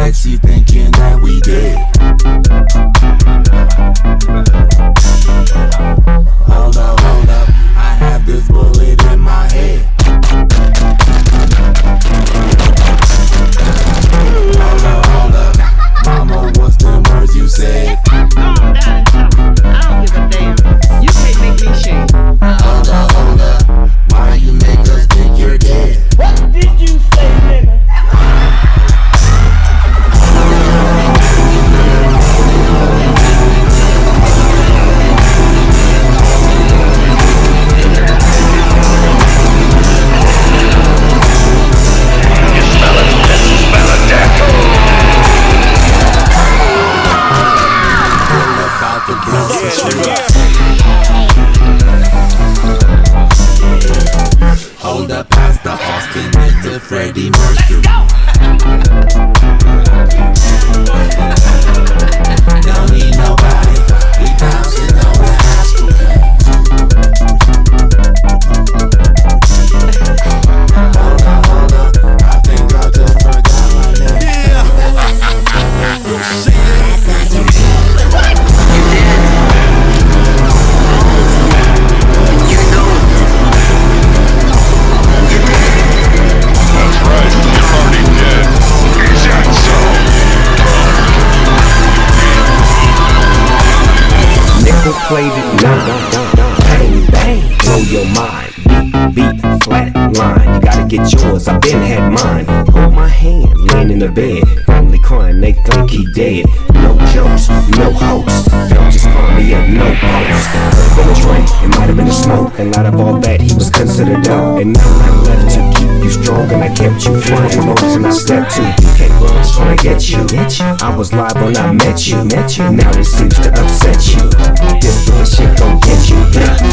bet she thinking that we did. Hold up, I have this bullet in my head. Hold up, mama, what's the words you said? Calm down and stop. I don't give a damn. You can't make me shake. Hold up, why you make us think you're dead? What did you say, nigga? Hold up past the Austin into Freddie Mercury. Don't need nobody, we bouncing on the astral plane. Hold up, I think I just forgot my name. That's right, you're already dead. Is that so? Nickel plated, bang, bang, blow your mind. Beat, flat line. You gotta get yours, I been had mine. Hold my hand, laying in the bed. Family crying, they think he dead. No jokes, no hoax. Felt his palm, he had no pulse. Been a drink, it might have been a smoke. And out of all that, he was considered dope. And now I'm left to keep you strong, and I kept you flying ropes. And I stepped to you, can't run, trying to get you. I was live when I met you. Now this seems to upset you. This bullshit gon' get you.